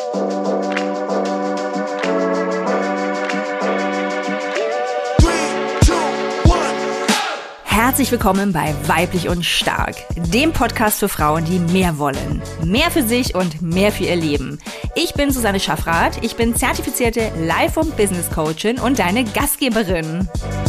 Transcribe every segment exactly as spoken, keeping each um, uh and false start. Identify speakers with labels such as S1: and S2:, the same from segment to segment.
S1: Herzlich willkommen bei Weiblich und Stark, dem Podcast für Frauen, die mehr wollen. Mehr für sich und mehr für ihr Leben. Ich bin Susanne Schaffrath, ich bin zertifizierte Life- und Business-Coachin und deine Gastgeberin.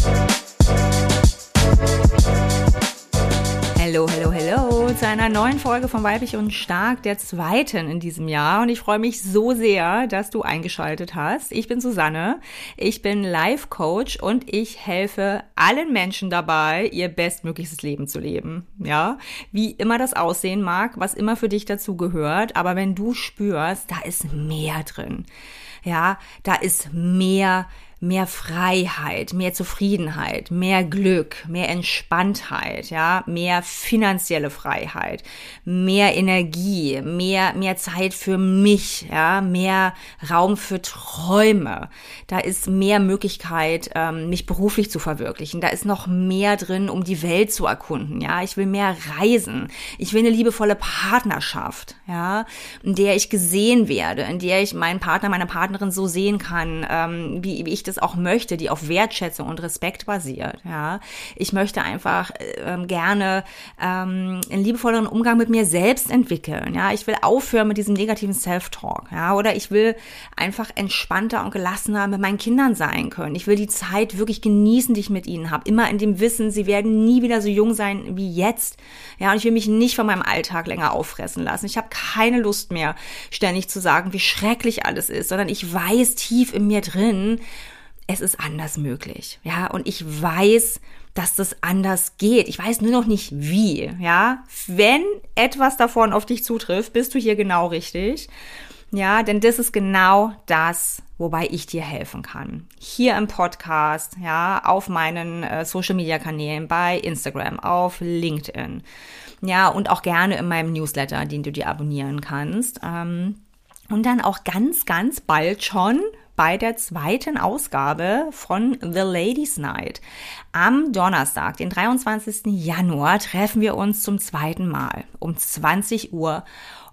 S1: Hallo, hallo, hallo zu einer neuen Folge von Weiblich und Stark, der zweiten in diesem Jahr. Und ich freue mich so sehr, dass du eingeschaltet hast. Ich bin Susanne, ich bin Life-Coach und ich helfe allen Menschen dabei, ihr bestmögliches Leben zu leben. Ja, wie immer das aussehen mag, was immer für dich dazu gehört. Aber wenn du spürst, da ist mehr drin. Ja, da ist mehr mehr Freiheit, mehr Zufriedenheit, mehr Glück, mehr Entspanntheit, ja, mehr finanzielle Freiheit, mehr Energie, mehr mehr Zeit für mich, ja, mehr Raum für Träume. Da ist mehr Möglichkeit, ähm, mich beruflich zu verwirklichen. Da ist noch mehr drin, um die Welt zu erkunden, ja. Ich will mehr reisen. Ich will eine liebevolle Partnerschaft, ja, in der ich gesehen werde, in der ich meinen Partner, meine Partnerin so sehen kann, ähm, wie, wie ich das auch möchte, die auf Wertschätzung und Respekt basiert. Ja, ich möchte einfach ähm, gerne ähm, einen liebevolleren Umgang mit mir selbst entwickeln. Ja, ich will aufhören mit diesem negativen Self-Talk. Ja, oder ich will einfach entspannter und gelassener mit meinen Kindern sein können. Ich will die Zeit wirklich genießen, die ich mit ihnen habe. Immer in dem Wissen, sie werden nie wieder so jung sein wie jetzt. Ja, und ich will mich nicht von meinem Alltag länger auffressen lassen. Ich habe keine Lust mehr, ständig zu sagen, wie schrecklich alles ist, sondern ich weiß tief in mir drin, es ist anders möglich, ja, und ich weiß, dass das anders geht. Ich weiß nur noch nicht wie, ja. Wenn etwas davon auf dich zutrifft, bist du hier genau richtig, ja, denn das ist genau das, wobei ich dir helfen kann. Hier im Podcast, ja, auf meinen äh, Social-Media-Kanälen, bei Instagram, auf LinkedIn, ja, und auch gerne in meinem Newsletter, den du dir abonnieren kannst, ähm, und dann auch ganz, ganz bald schon bei der zweiten Ausgabe von The Ladies Night. Am Donnerstag, den dreiundzwanzigsten Januar, treffen wir uns zum zweiten Mal um zwanzig Uhr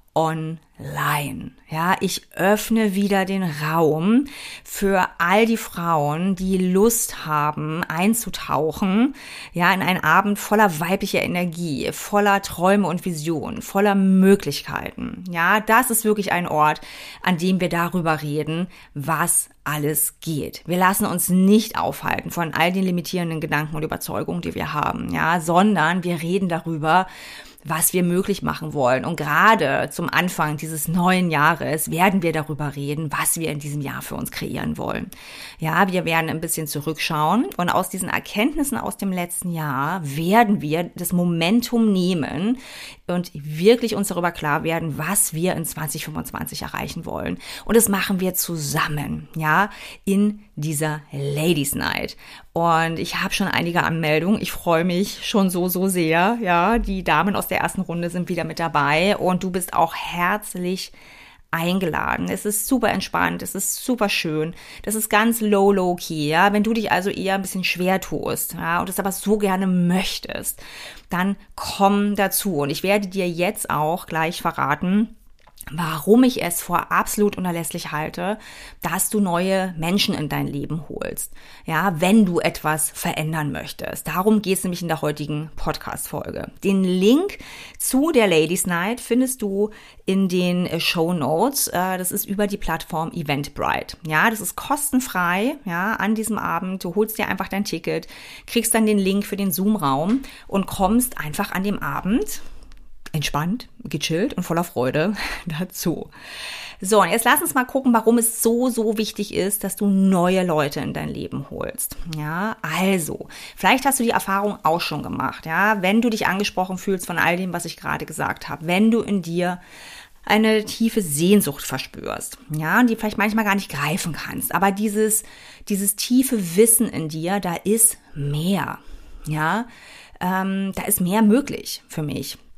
S1: online. Ja, ich öffne wieder den Raum für all die Frauen, die Lust haben, einzutauchen, ja, in einen Abend voller weiblicher Energie, voller Träume und Visionen, voller Möglichkeiten. Ja, das ist wirklich ein Ort, an dem wir darüber reden, was alles geht. Wir lassen uns nicht aufhalten von all den limitierenden Gedanken und Überzeugungen, die wir haben, ja, sondern wir reden darüber, was wir möglich machen wollen. Und gerade zum Anfang dieses neuen Jahres werden wir darüber reden, was wir in diesem Jahr für uns kreieren wollen. Ja, wir werden ein bisschen zurückschauen und aus diesen Erkenntnissen aus dem letzten Jahr werden wir das Momentum nehmen und wirklich uns darüber klar werden, was wir in zwanzig fünfundzwanzig erreichen wollen. Und das machen wir zusammen, ja, in dieser Ladies Night. Und ich habe schon einige Anmeldungen. Ich freue mich schon so, so sehr. Ja, die Damen aus der ersten Runde sind wieder mit dabei und du bist auch herzlich eingeladen. Es ist super entspannt, es ist super schön, das ist ganz low, low key, ja. Wenn du dich also eher ein bisschen schwer tust, ja, und es aber so gerne möchtest, dann komm dazu. Und ich werde dir jetzt auch gleich verraten, warum ich es für absolut unerlässlich halte, dass du neue Menschen in dein Leben holst, ja, wenn du etwas verändern möchtest. Darum geht es nämlich in der heutigen Podcast-Folge. Den Link zu der Ladies Night findest du in den Shownotes. Das ist über die Plattform Eventbrite. Ja, das ist kostenfrei, ja, an diesem Abend. Du holst dir einfach dein Ticket, kriegst dann den Link für den Zoom-Raum und kommst einfach an dem Abend entspannt, gechillt und voller Freude dazu. So, und jetzt lass uns mal gucken, warum es so, so wichtig ist, dass du neue Leute in dein Leben holst. Ja, also, vielleicht hast du die Erfahrung auch schon gemacht, ja, wenn du dich angesprochen fühlst von all dem, was ich gerade gesagt habe, wenn du in dir eine tiefe Sehnsucht verspürst, ja, die vielleicht manchmal gar nicht greifen kannst, aber dieses, dieses tiefe Wissen in dir, da ist mehr, ja, ähm, da ist mehr möglich für mich.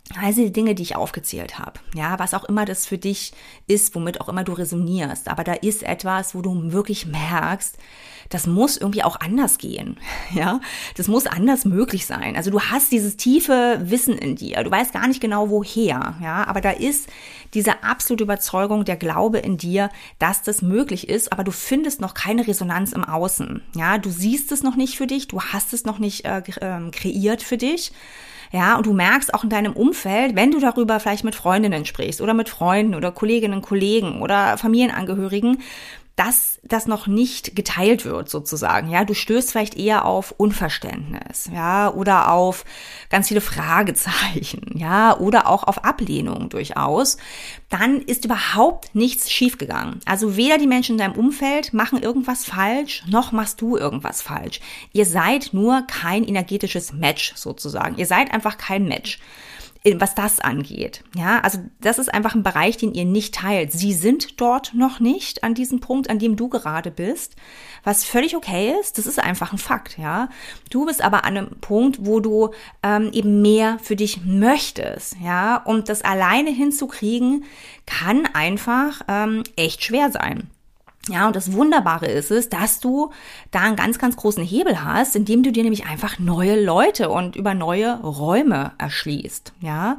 S1: Also die Dinge, die ich aufgezählt habe, ja, was auch immer das für dich ist, womit auch immer du resonierst, aber da ist etwas, wo du wirklich merkst, das muss irgendwie auch anders gehen, ja, das muss anders möglich sein. Also du hast dieses tiefe Wissen in dir, du weißt gar nicht genau woher, ja, aber da ist diese absolute Überzeugung, der Glaube in dir, dass das möglich ist, aber du findest noch keine Resonanz im Außen, ja, du siehst es noch nicht für dich, du hast es noch nicht äh, kreiert für dich. Ja, und du merkst auch in deinem Umfeld, wenn du darüber vielleicht mit Freundinnen sprichst oder mit Freunden oder Kolleginnen, Kollegen oder Familienangehörigen, dass das noch nicht geteilt wird sozusagen. Ja, du stößt vielleicht eher auf Unverständnis, ja, oder auf ganz viele Fragezeichen, ja, oder auch auf Ablehnung durchaus. Dann ist überhaupt nichts schiefgegangen. Also weder die Menschen in deinem Umfeld machen irgendwas falsch, noch machst du irgendwas falsch. Ihr seid nur kein energetisches Match sozusagen. Ihr seid einfach kein Match, was das angeht. Ja, also das ist einfach ein Bereich, den ihr nicht teilt. Sie sind dort noch nicht an diesem Punkt, an dem du gerade bist, was völlig okay ist. Das ist einfach ein Fakt, ja. Du bist aber an einem Punkt, wo du ähm, eben mehr für dich möchtest, ja. Und das alleine hinzukriegen, kann einfach ähm, echt schwer sein. Ja, und das Wunderbare ist es, dass du da einen ganz, ganz großen Hebel hast, indem du dir nämlich einfach neue Leute und über neue Räume erschließt, ja.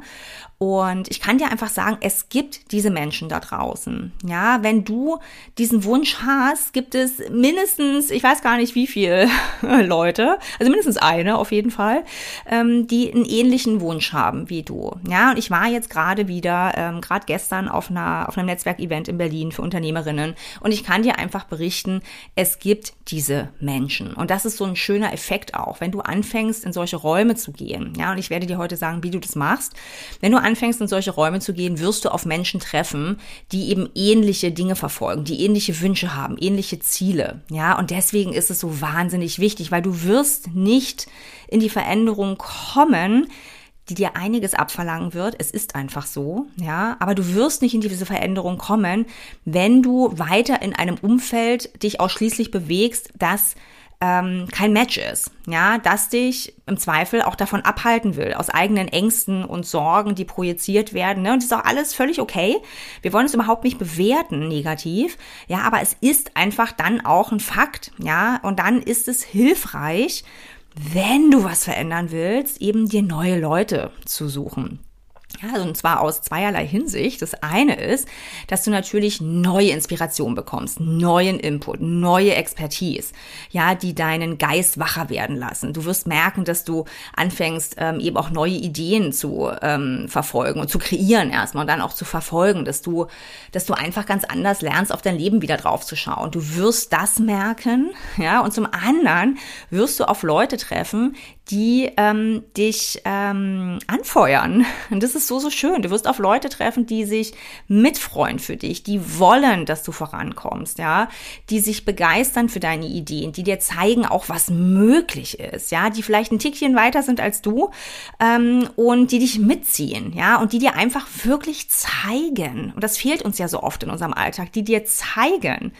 S1: Und ich kann dir einfach sagen, es gibt diese Menschen da draußen. Ja, wenn du diesen Wunsch hast, gibt es mindestens, ich weiß gar nicht wie viele Leute, also mindestens eine auf jeden Fall, ähm, die einen ähnlichen Wunsch haben wie du. Ja, und ich war jetzt gerade wieder, ähm, gerade gestern auf einer auf einem Netzwerkevent in Berlin für Unternehmerinnen und ich kann dir einfach berichten, es gibt diese Menschen. Und das ist so ein schöner Effekt auch, wenn du anfängst, in solche Räume zu gehen. Ja, und ich werde dir heute sagen, wie du das machst. Wenn du anfängst, in solche Räume zu gehen, wirst du auf Menschen treffen, die eben ähnliche Dinge verfolgen, die ähnliche Wünsche haben, ähnliche Ziele. Ja, und deswegen ist es so wahnsinnig wichtig, weil du wirst nicht in die Veränderung kommen, die dir einiges abverlangen wird. Es ist einfach so, ja, aber du wirst nicht in diese Veränderung kommen, wenn du weiter in einem Umfeld dich ausschließlich bewegst, das ähm, kein Match ist, ja, das dich im Zweifel auch davon abhalten will, aus eigenen Ängsten und Sorgen, die projiziert werden, ne? Und das ist auch alles völlig okay. Wir wollen es überhaupt nicht bewerten negativ, ja, aber es ist einfach dann auch ein Fakt, ja, und dann ist es hilfreich, wenn du was verändern willst, eben dir neue Leute zu suchen. Ja, also und zwar aus zweierlei Hinsicht. Das eine ist, dass du natürlich neue Inspiration bekommst, neuen Input, neue Expertise, ja, die deinen Geist wacher werden lassen. Du wirst merken, dass du anfängst, ähm, eben auch neue Ideen zu ähm, verfolgen und zu kreieren erstmal und dann auch zu verfolgen, dass du, dass du einfach ganz anders lernst, auf dein Leben wieder drauf zu schauen. Du wirst das merken, ja, und zum anderen wirst du auf Leute treffen, die ähm, dich ähm, anfeuern. Und das ist so, so schön. Du wirst auf Leute treffen, die sich mitfreuen für dich, die wollen, dass du vorankommst, ja, die sich begeistern für deine Ideen, die dir zeigen auch, was möglich ist, ja, die vielleicht ein Tickchen weiter sind als du ähm, und die dich mitziehen, ja, und die dir einfach wirklich zeigen, und das fehlt uns ja so oft in unserem Alltag, die dir zeigen,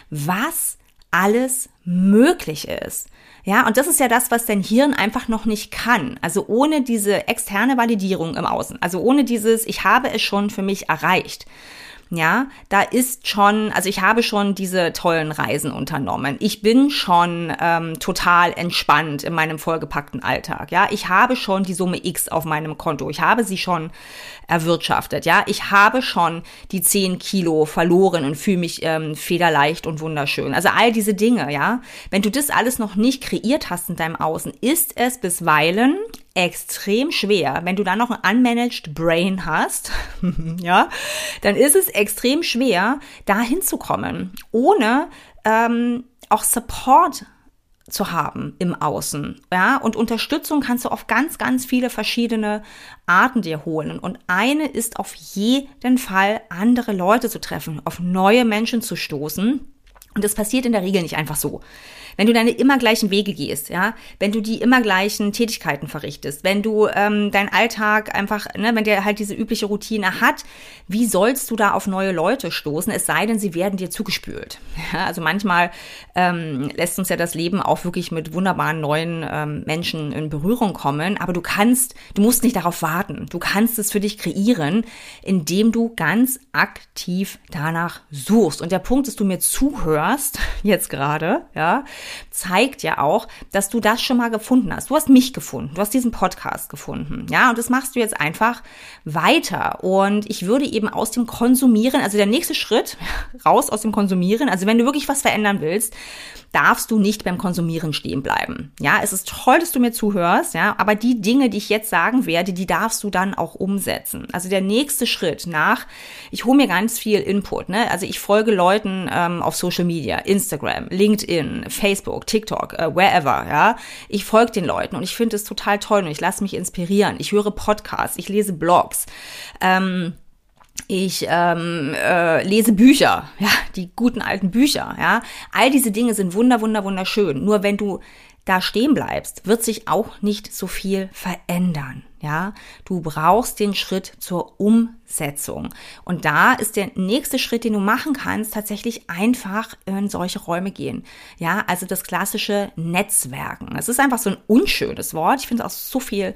S1: was alles möglich ist. Ja, und das ist ja das, was dein Hirn einfach noch nicht kann. Also ohne diese externe Validierung im Außen, also ohne dieses, ich habe es schon für mich erreicht. Ja, da ist schon, also ich habe schon diese tollen Reisen unternommen. Ich bin schon ähm, total entspannt in meinem vollgepackten Alltag. Ja, ich habe schon die Summe X auf meinem Konto. Ich habe sie schon erwirtschaftet. Ja, ich habe schon die zehn Kilo verloren und fühle mich ähm, federleicht und wunderschön. Also all diese Dinge, ja. Wenn du das alles noch nicht kreiert hast in deinem Außen, ist es bisweilen extrem schwer. Wenn du dann noch ein unmanaged Brain hast, ja, dann ist es extrem schwer, da hinzukommen, ohne ähm, auch Support zu haben im Außen, ja, und Unterstützung kannst du auf ganz, ganz viele verschiedene Arten dir holen, und eine ist auf jeden Fall, andere Leute zu treffen, auf neue Menschen zu stoßen, und das passiert in der Regel nicht einfach so. wenn du deine immer gleichen Wege gehst, ja, wenn du die immer gleichen Tätigkeiten verrichtest, wenn du ähm, deinen Alltag einfach, ne, wenn der halt diese übliche Routine hat, wie sollst du da auf neue Leute stoßen, es sei denn, sie werden dir zugespült. Ja, also manchmal ähm, lässt uns ja das Leben auch wirklich mit wunderbaren neuen ähm, Menschen in Berührung kommen, aber du kannst, du musst nicht darauf warten, du kannst es für dich kreieren, indem du ganz aktiv danach suchst. Und der Punkt, dass du mir zuhörst, jetzt gerade, ja, zeigt ja auch, dass du das schon mal gefunden hast. Du hast mich gefunden, du hast diesen Podcast gefunden, ja, und das machst du jetzt einfach weiter. Und ich würde eben aus dem Konsumieren, also der nächste Schritt, raus aus dem Konsumieren, also wenn du wirklich was verändern willst, darfst du nicht beim Konsumieren stehen bleiben. Ja, es ist toll, dass du mir zuhörst, ja, aber die Dinge, die ich jetzt sagen werde, die darfst du dann auch umsetzen. Also der nächste Schritt nach, ich hole mir ganz viel Input, ne? Also ich folge Leuten ähm, auf Social Media, Instagram, LinkedIn, Facebook, TikTok, äh, wherever, ja. Ich folge den Leuten und ich finde es total toll und ich lasse mich inspirieren. Ich höre Podcasts, ich lese Blogs, ähm, Ich ähm, äh, lese Bücher, ja, die guten alten Bücher, ja. All diese Dinge sind wunder, wunder, wunderschön. Nur wenn du da stehen bleibst, wird sich auch nicht so viel verändern, ja. Du brauchst den Schritt zur Umsetzung. Und da ist der nächste Schritt, den du machen kannst, tatsächlich einfach in solche Räume gehen. Ja, also das klassische Netzwerken. Es ist einfach so ein unschönes Wort. Ich finde auch so viel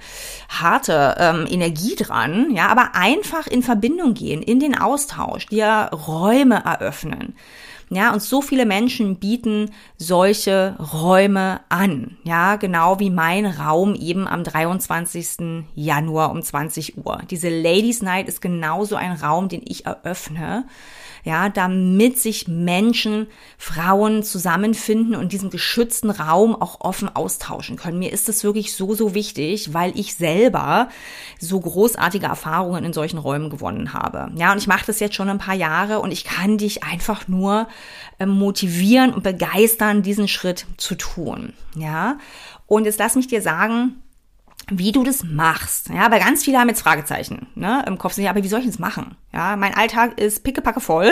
S1: harte ähm, Energie dran, ja, aber einfach in Verbindung gehen, in den Austausch, dir Räume eröffnen. Ja, und so viele Menschen bieten solche Räume an. Ja, genau wie mein Raum eben am dreiundzwanzigsten Januar um zwanzig Uhr. Diese Ladies Night ist genauso ein Raum, den ich eröffne. Ja, damit sich Menschen, Frauen zusammenfinden und diesen geschützten Raum auch offen austauschen können. Mir ist das wirklich so, so wichtig, weil ich selber so großartige Erfahrungen in solchen Räumen gewonnen habe. Ja, und ich mache das jetzt schon ein paar Jahre und ich kann dich einfach nur äh, motivieren und begeistern, diesen Schritt zu tun. Ja, und jetzt lass mich dir sagen, wie du das machst. Ja, weil ganz viele haben jetzt Fragezeichen, ne, im Kopf. Ja, aber wie soll ich das machen? Ja, mein Alltag ist pickepacke voll.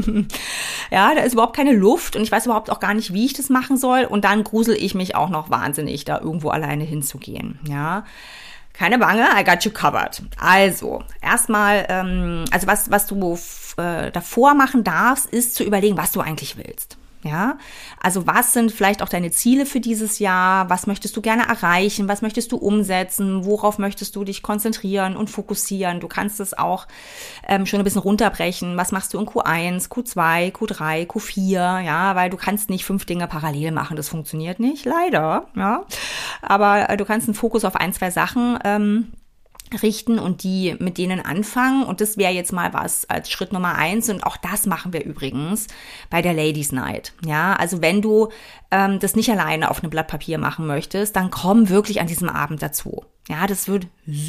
S1: Ja, da ist überhaupt keine Luft und ich weiß überhaupt auch gar nicht, wie ich das machen soll. Und dann grusel ich mich auch noch wahnsinnig, da irgendwo alleine hinzugehen. Ja, keine Bange, I got you covered. Also, erstmal, ähm, also was, was du äh, davor machen darfst, ist zu überlegen, was du eigentlich willst. Ja, also was sind vielleicht auch deine Ziele für dieses Jahr? Was möchtest du gerne erreichen? Was möchtest du umsetzen? Worauf möchtest du dich konzentrieren und fokussieren? Du kannst es auch ähm, schon ein bisschen runterbrechen. Was machst du in Q eins, Q zwei, Q drei, Q vier? Ja, weil du kannst nicht fünf Dinge parallel machen. Das funktioniert nicht, leider. Ja, aber äh, du kannst einen Fokus auf ein, zwei Sachen ähm, richten und die mit denen anfangen. Und das wäre jetzt mal was als Schritt Nummer eins. Und auch das machen wir übrigens bei der Ladies Night. Ja, also wenn du ähm, das nicht alleine auf einem Blatt Papier machen möchtest, dann komm wirklich an diesem Abend dazu. Ja, das wird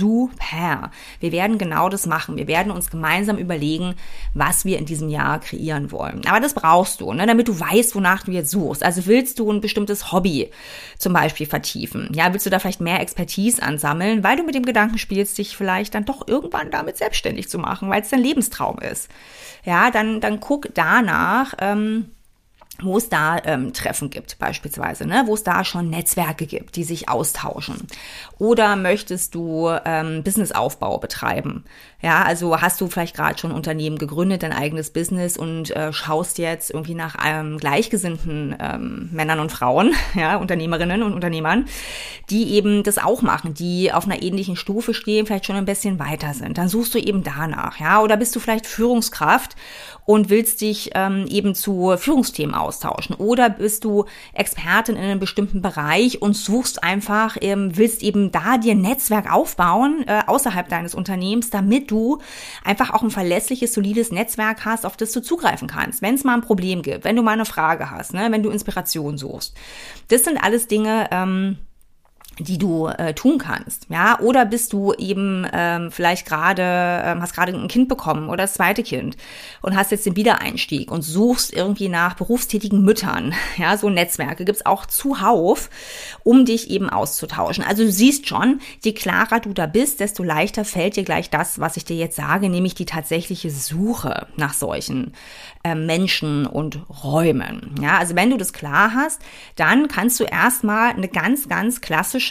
S1: super. Wir werden genau das machen. Wir werden uns gemeinsam überlegen, was wir in diesem Jahr kreieren wollen. Aber das brauchst du, ne, damit du weißt, wonach du jetzt suchst. Also willst du ein bestimmtes Hobby zum Beispiel vertiefen? Ja, willst du da vielleicht mehr Expertise ansammeln, weil du mit dem Gedanken spielst, dich vielleicht dann doch irgendwann damit selbstständig zu machen, weil es dein Lebenstraum ist. Ja, dann, dann guck danach, ähm, wo es da ähm, Treffen gibt beispielsweise, ne, wo es da schon Netzwerke gibt, die sich austauschen. Oder möchtest du ähm, Businessaufbau betreiben? Ja, also hast du vielleicht gerade schon ein Unternehmen gegründet, dein eigenes Business und äh, schaust jetzt irgendwie nach ähm, gleichgesinnten ähm, Männern und Frauen, ja, Unternehmerinnen und Unternehmern, die eben das auch machen, die auf einer ähnlichen Stufe stehen, vielleicht schon ein bisschen weiter sind. Dann suchst du eben danach, ja, oder bist du vielleicht Führungskraft und willst dich ähm, eben zu Führungsthemen austauschen, oder bist du Expertin in einem bestimmten Bereich und suchst einfach, ähm, willst eben da dir ein Netzwerk aufbauen äh, außerhalb deines Unternehmens, damit du einfach auch ein verlässliches, solides Netzwerk hast, auf das du zugreifen kannst, wenn es mal ein Problem gibt, wenn du mal eine Frage hast, ne, wenn du Inspiration suchst. Das sind alles Dinge, ähm, die du äh, tun kannst, ja, oder bist du eben ähm, vielleicht gerade, ähm, hast gerade ein Kind bekommen oder das zweite Kind und hast jetzt den Wiedereinstieg und suchst irgendwie nach berufstätigen Müttern, ja, so Netzwerke gibt's auch zuhauf, um dich eben auszutauschen. Also du siehst schon, je klarer du da bist, desto leichter fällt dir gleich das, was ich dir jetzt sage, nämlich die tatsächliche Suche nach solchen äh, Menschen und Räumen, ja, also wenn du das klar hast, dann kannst du erstmal eine ganz, ganz klassische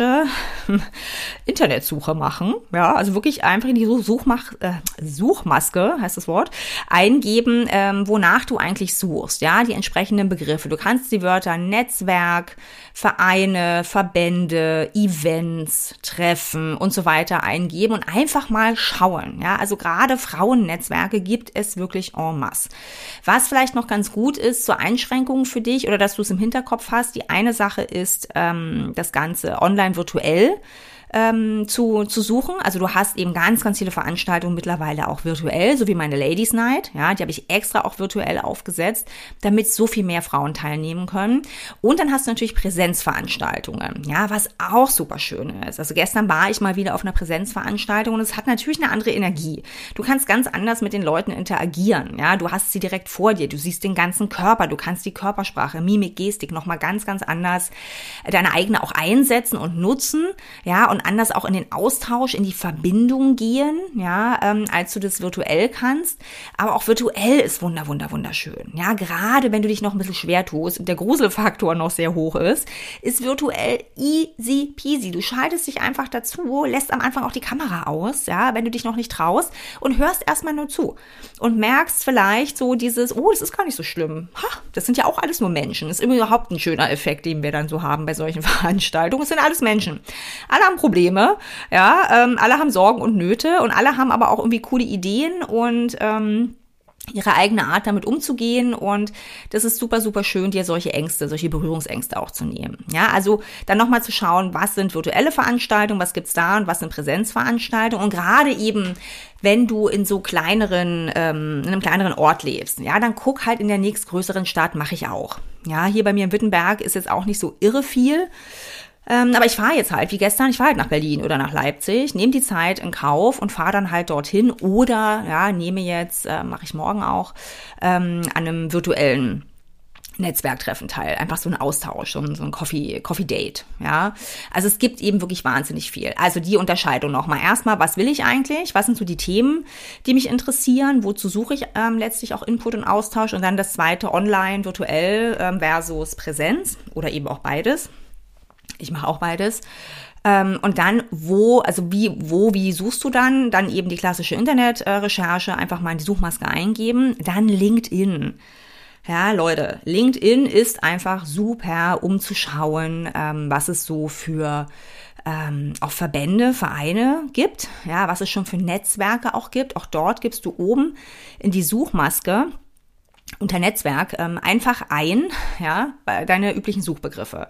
S1: Internetsuche machen, ja, also wirklich einfach in die Suchmach, äh, Suchmaske, heißt das Wort, eingeben, ähm, wonach du eigentlich suchst, ja, die entsprechenden Begriffe. Du kannst die Wörter Netzwerk, Vereine, Verbände, Events, Treffen und so weiter eingeben und einfach mal schauen, ja, also gerade Frauennetzwerke gibt es wirklich en masse. Was vielleicht noch ganz gut ist zur Einschränkung für dich oder dass du es im Hinterkopf hast, die eine Sache ist, ähm, das Ganze online virtuell ähm, zu, zu suchen. Also du hast eben ganz, ganz viele Veranstaltungen mittlerweile auch virtuell, so wie meine Ladies Night. Ja, die habe ich extra auch virtuell aufgesetzt, damit so viel mehr Frauen teilnehmen können. Und dann hast du natürlich Präsenzveranstaltungen, ja, was auch super schön ist. Also gestern war ich mal wieder auf einer Präsenzveranstaltung und es hat natürlich eine andere Energie. Du kannst ganz anders mit den Leuten interagieren, ja, du hast sie direkt vor dir, du siehst den ganzen Körper, du kannst die Körpersprache, Mimik, Gestik nochmal ganz, ganz anders deine eigene auch einsetzen und nutzen, ja, und anders auch in den Austausch, in die Verbindung gehen, ja, ähm, als du das virtuell kannst. Aber auch virtuell ist wunder, wunder, wunderschön. Ja, gerade wenn du dich noch ein bisschen schwer tust und der Gruselfaktor noch sehr hoch ist, ist virtuell easy peasy. Du schaltest dich einfach dazu, lässt am Anfang auch die Kamera aus, ja, wenn du dich noch nicht traust und hörst erstmal nur zu und merkst vielleicht so dieses, oh, das ist gar nicht so schlimm. Ha, das sind ja auch alles nur Menschen. Das ist überhaupt ein schöner Effekt, den wir dann so haben bei solchen Veranstaltungen. Es sind alles Menschen. Alle haben Probleme, ja, ähm, alle haben Sorgen und Nöte und alle haben aber auch irgendwie coole Ideen und ähm, ihre eigene Art damit umzugehen und das ist super, super schön, dir solche Ängste, solche Berührungsängste auch zu nehmen. Ja, also dann nochmal zu schauen, was sind virtuelle Veranstaltungen, was gibt's da und was sind Präsenzveranstaltungen und gerade eben, wenn du in so kleineren, ähm, in einem kleineren Ort lebst, ja, dann guck halt in der nächstgrößeren Stadt, mache ich auch. Ja, hier bei mir in Wittenberg ist jetzt auch nicht so irre viel. Ähm, aber ich fahre jetzt halt, wie gestern, ich fahre halt nach Berlin oder nach Leipzig, nehme die Zeit in Kauf und fahre dann halt dorthin oder ja, nehme jetzt, äh, mache ich morgen auch, ähm, an einem virtuellen Netzwerktreffen teil. Einfach so ein Austausch, so ein, so ein Coffee, Coffee Date, ja. Also es gibt eben wirklich wahnsinnig viel. Also die Unterscheidung nochmal. Erstmal, was will ich eigentlich? Was sind so die Themen, die mich interessieren? Wozu suche ich ähm, letztlich auch Input und Austausch? Und dann das zweite, online, virtuell ähm, versus Präsenz oder eben auch beides. Ich mache auch beides. Ähm, und dann, wo, also wie, wo, wie suchst du dann? Dann eben die klassische Internetrecherche, einfach mal in die Suchmaske eingeben. Dann LinkedIn. Ja, Leute, LinkedIn ist einfach super, um zu schauen, ähm, was es so für ähm, auch Verbände, Vereine gibt. Ja, was es schon für Netzwerke auch gibt. Auch dort gibst du oben in die Suchmaske unter Netzwerk ähm, einfach ein, ja, deine üblichen Suchbegriffe.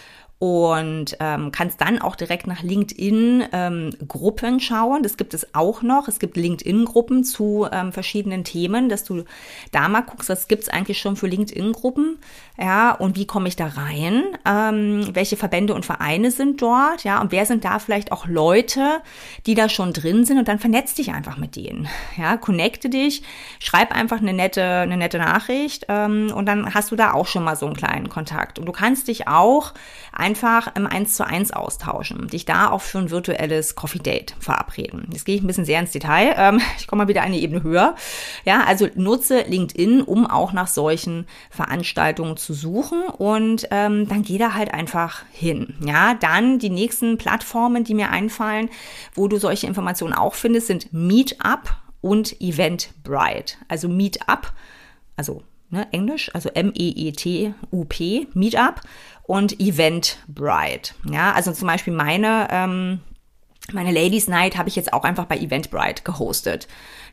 S1: Und ähm, kannst dann auch direkt nach LinkedIn-Gruppen ähm, schauen. Das gibt es auch noch. Es gibt LinkedIn-Gruppen zu ähm, verschiedenen Themen, dass du da mal guckst, was gibt's eigentlich schon für LinkedIn-Gruppen. Ja, und wie komme ich da rein? Ähm, welche Verbände und Vereine sind dort? Ja, und wer sind da vielleicht auch Leute, die da schon drin sind? Und dann vernetz dich einfach mit denen. Ja, connecte dich, schreib einfach eine nette, eine nette Nachricht ähm, und dann hast du da auch schon mal so einen kleinen Kontakt. Und du kannst dich auch einfach im eins zu eins austauschen, dich da auch für ein virtuelles Coffee Date verabreden. Jetzt gehe ich ein bisschen sehr ins Detail. Ähm, ich komme mal wieder eine Ebene höher. Ja, also nutze LinkedIn, um auch nach solchen Veranstaltungen zu suchen und ähm, dann geh da halt einfach hin. Ja, dann die nächsten Plattformen, die mir einfallen, wo du solche Informationen auch findest, sind Meetup und Eventbrite. Also Meetup, also ne, Englisch, also M E E T U P, Meetup und Eventbrite. Ja, also zum Beispiel meine, ähm, meine Ladies Night habe ich jetzt auch einfach bei Eventbrite gehostet.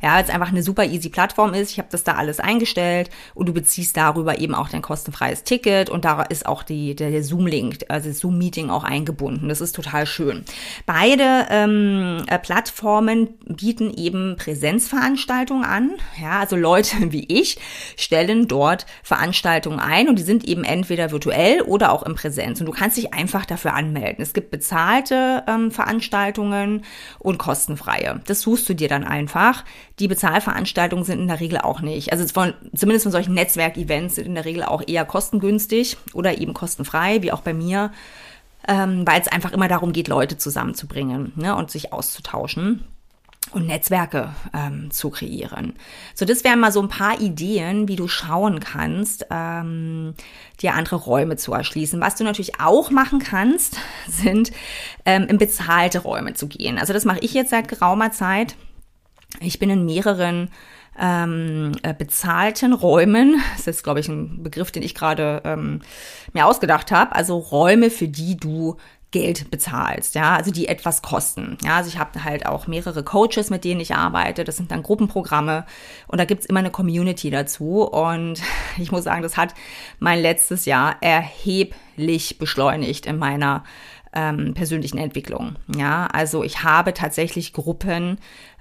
S1: Ja, weil es einfach eine super easy Plattform ist. Ich habe das da alles eingestellt und du beziehst darüber eben auch dein kostenfreies Ticket und da ist auch die, der, der Zoom-Link, also das Zoom-Meeting auch eingebunden. Das ist total schön. Beide ähm, äh, Plattformen bieten eben Präsenzveranstaltungen an. Ja, also Leute wie ich stellen dort Veranstaltungen ein und die sind eben entweder virtuell oder auch in Präsenz. Und du kannst dich einfach dafür anmelden. Es gibt bezahlte ähm, Veranstaltungen und kostenfreie. Das suchst du dir dann einfach. Die Bezahlveranstaltungen sind in der Regel auch nicht. Also von, zumindest von solchen Netzwerkevents sind in der Regel auch eher kostengünstig oder eben kostenfrei, wie auch bei mir, ähm, weil es einfach immer darum geht, Leute zusammenzubringen, ne, und sich auszutauschen und Netzwerke ähm, zu kreieren. So, das wären mal so ein paar Ideen, wie du schauen kannst, ähm, dir andere Räume zu erschließen. Was du natürlich auch machen kannst, sind ähm, in bezahlte Räume zu gehen. Also das mache ich jetzt seit geraumer Zeit. Ich bin in mehreren ähm, äh, bezahlten Räumen. Das ist, glaube ich, ein Begriff, den ich gerade ähm, mir ausgedacht habe. Also Räume, für die du Geld bezahlst, ja, also die etwas kosten. Ja, also ich habe halt auch mehrere Coaches, mit denen ich arbeite. Das sind dann Gruppenprogramme und da gibt's immer eine Community dazu. Und ich muss sagen, das hat mein letztes Jahr erheblich beschleunigt in meiner ähm, persönlichen Entwicklung. Ja, also ich habe tatsächlich Gruppen,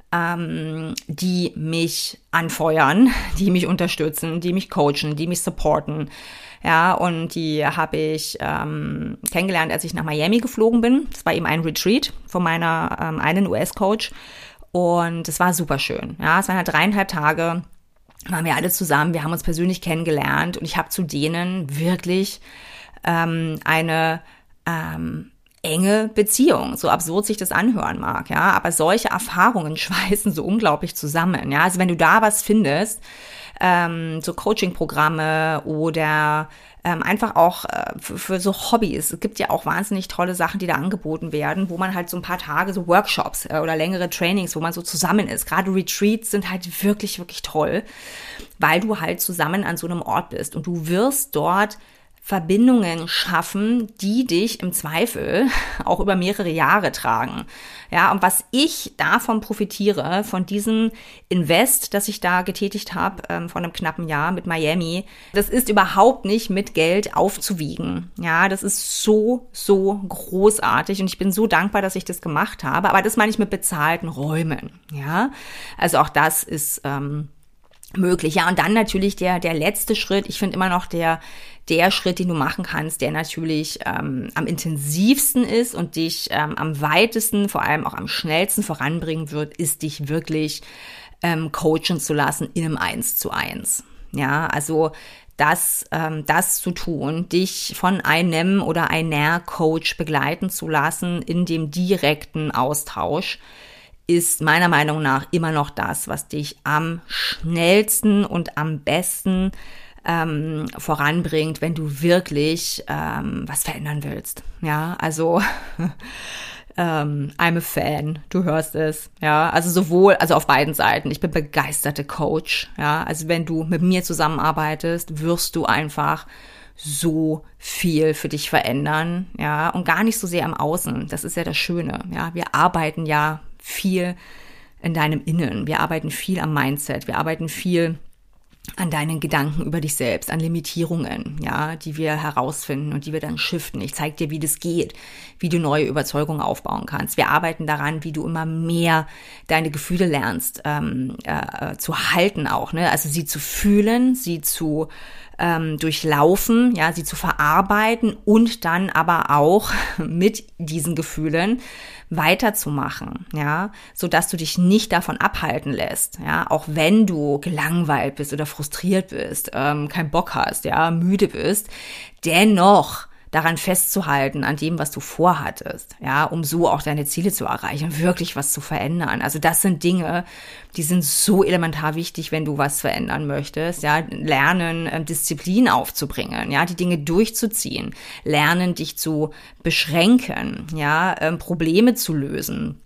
S1: ähm, die mich anfeuern, die mich unterstützen, die mich coachen, die mich supporten. Ja, und die habe ich ähm, kennengelernt, als ich nach Miami geflogen bin. Das war eben ein Retreat von meiner ähm, einen U S-Coach. Und es war super schön. Ja, es waren halt dreieinhalb Tage, waren wir alle zusammen. Wir haben uns persönlich kennengelernt. Und ich habe zu denen wirklich ähm, eine ähm, enge Beziehung, so absurd sich das anhören mag. Ja, aber solche Erfahrungen schweißen so unglaublich zusammen. Ja, also wenn du da was findest, Ähm, so Coaching-Programme oder ähm, einfach auch äh, für, für so Hobbys. Es gibt ja auch wahnsinnig tolle Sachen, die da angeboten werden, wo man halt so ein paar Tage so Workshops äh, oder längere Trainings, wo man so zusammen ist. Gerade Retreats sind halt wirklich, wirklich toll, weil du halt zusammen an so einem Ort bist und du wirst dort Verbindungen schaffen, die dich im Zweifel auch über mehrere Jahre tragen. Ja, und was ich davon profitiere, von diesem Invest, das ich da getätigt habe, ähm, von einem knappen Jahr mit Miami, das ist überhaupt nicht mit Geld aufzuwiegen. Ja, das ist so, so großartig und ich bin so dankbar, dass ich das gemacht habe. Aber das meine ich mit bezahlten Räumen. Ja, also auch das ist ähm, möglich. Ja, und dann natürlich der der letzte Schritt. Ich finde immer noch der der Schritt, den du machen kannst, der natürlich ähm, am intensivsten ist und dich ähm, am weitesten, vor allem auch am schnellsten voranbringen wird, ist dich wirklich ähm, coachen zu lassen in einem Eins zu eins. Ja, also das, ähm, das zu tun, dich von einem oder einer Coach begleiten zu lassen in dem direkten Austausch, ist meiner Meinung nach immer noch das, was dich am schnellsten und am besten ähm, voranbringt, wenn du wirklich ähm, was verändern willst. Ja, also ähm, I'm a fan, du hörst es. Ja, also sowohl, also auf beiden Seiten. Ich bin begeisterte Coach. Ja, also wenn du mit mir zusammenarbeitest, wirst du einfach so viel für dich verändern. Ja, und gar nicht so sehr im Außen. Das ist ja das Schöne. Ja, wir arbeiten ja viel in deinem Innen. Wir arbeiten viel am Mindset. Wir arbeiten viel an deinen Gedanken über dich selbst, an Limitierungen, ja, die wir herausfinden und die wir dann shiften. Ich zeige dir, wie das geht, wie du neue Überzeugungen aufbauen kannst. Wir arbeiten daran, wie du immer mehr deine Gefühle lernst ähm, äh, zu halten auch, ne? Also sie zu fühlen, sie zu ähm, durchlaufen, ja, sie zu verarbeiten und dann aber auch mit diesen Gefühlen weiterzumachen, ja, so dass du dich nicht davon abhalten lässt, ja, auch wenn du gelangweilt bist oder frustriert bist, ähm, keinen Bock hast, ja, müde bist, dennoch daran festzuhalten, an dem, was du vorhattest, ja, um so auch deine Ziele zu erreichen und wirklich was zu verändern. Also das sind Dinge, die sind so elementar wichtig, wenn du was verändern möchtest, ja, lernen, ähm, Disziplin aufzubringen, ja, die Dinge durchzuziehen, lernen, dich zu beschränken, ja, ähm, Probleme zu lösen.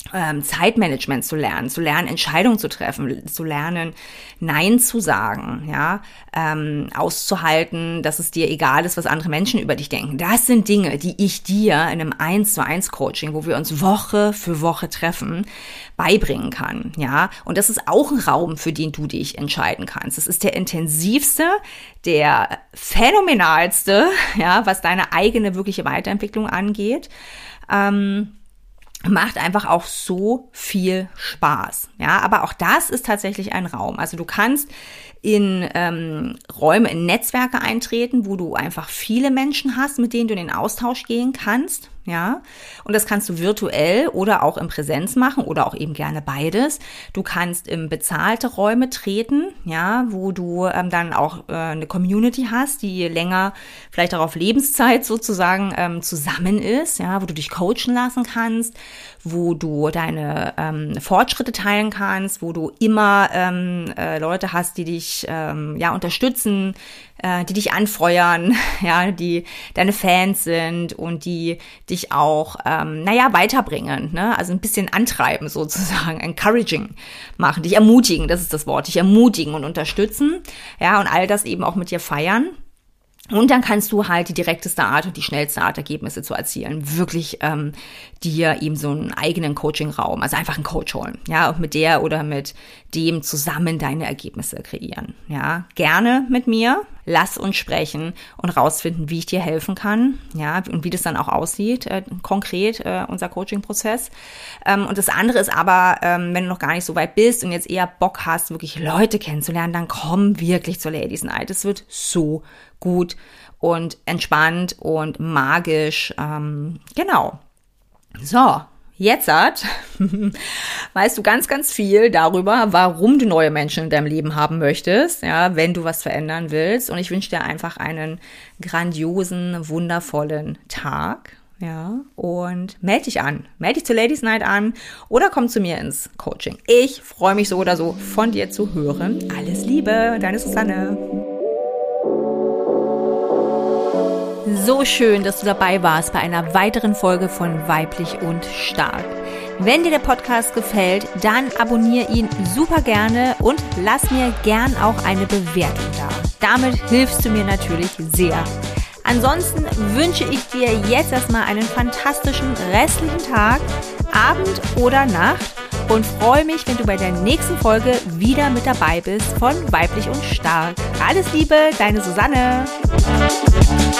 S1: ähm, Zeitmanagement zu lernen, zu lernen, Entscheidungen zu treffen, zu lernen, Nein zu sagen, ja, ähm, auszuhalten, dass es dir egal ist, was andere Menschen über dich denken. Das sind Dinge, die ich dir in einem eins zu eins Coaching, wo wir uns Woche für Woche treffen, beibringen kann, ja. Und das ist auch ein Raum, für den du dich entscheiden kannst. Das ist der intensivste, der phänomenalste, ja, was deine eigene wirkliche Weiterentwicklung angeht. Ähm, macht einfach auch so viel Spaß. Ja, aber auch das ist tatsächlich ein Raum. Also du kannst in ähm, Räume, in Netzwerke eintreten, wo du einfach viele Menschen hast, mit denen du in den Austausch gehen kannst. Ja, und das kannst du virtuell oder auch in Präsenz machen oder auch eben gerne beides. Du kannst in bezahlte Räume treten, ja, wo du ähm, dann auch äh, eine Community hast, die länger, vielleicht auch auf Lebenszeit sozusagen ähm, zusammen ist, ja, wo du dich coachen lassen kannst, wo du deine ähm, Fortschritte teilen kannst, wo du immer ähm, äh, Leute hast, die dich ähm, ja unterstützen, äh, die dich anfeuern, ja, die deine Fans sind und die dich auch, ähm, naja, weiterbringen, ne? Also ein bisschen antreiben sozusagen, encouraging machen, dich ermutigen, das ist das Wort, dich ermutigen und unterstützen, ja, und all das eben auch mit dir feiern. Und dann kannst du halt die direkteste Art und die schnellste Art, Ergebnisse zu erzielen, wirklich ähm, dir eben so einen eigenen Coaching-Raum, also einfach einen Coach holen, ja, und mit der oder mit dem zusammen deine Ergebnisse kreieren, ja, gerne mit mir, lass uns sprechen und rausfinden, wie ich dir helfen kann, ja, und wie das dann auch aussieht, äh, konkret, äh, unser Coaching-Prozess. Ähm, und das andere ist aber, ähm, wenn du noch gar nicht so weit bist und jetzt eher Bock hast, wirklich Leute kennenzulernen, dann komm wirklich zur Ladies Night. Es wird so gut und entspannt und magisch. Ähm, genau. So, jetzt hat, weißt du ganz, ganz viel darüber, warum du neue Menschen in deinem Leben haben möchtest, ja, wenn du was verändern willst. Und ich wünsche dir einfach einen grandiosen, wundervollen Tag. Ja, und melde dich an. Melde dich zur Ladies Night an oder komm zu mir ins Coaching. Ich freue mich so oder so, von dir zu hören. Alles Liebe, deine Susanne. So schön, dass du dabei warst bei einer weiteren Folge von Weiblich und Stark. Wenn dir der Podcast gefällt, dann abonniere ihn super gerne und lass mir gern auch eine Bewertung da. Damit hilfst du mir natürlich sehr. Ansonsten wünsche ich dir jetzt erstmal einen fantastischen restlichen Tag, Abend oder Nacht und freue mich, wenn du bei der nächsten Folge wieder mit dabei bist von Weiblich und Stark. Alles Liebe, deine Susanne.